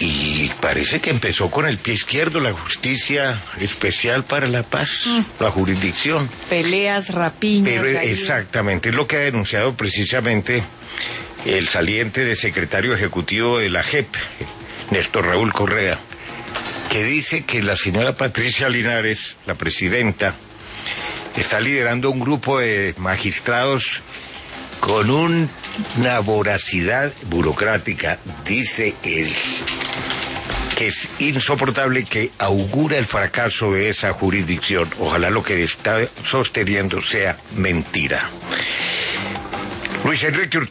Y parece que empezó con el pie izquierdo la Justicia Especial para la Paz, la jurisdicción. Peleas, rapiñas. Pero exactamente, es lo que ha denunciado precisamente el saliente de secretario ejecutivo de la JEP, Néstor Raúl Correa, que dice que la señora Patricia Linares, la presidenta, está liderando un grupo de magistrados con una voracidad burocrática, dice él, que es insoportable, que augura el fracaso de esa jurisdicción. Ojalá lo que está sosteniendo sea mentira. Luis Enrique Hurtado.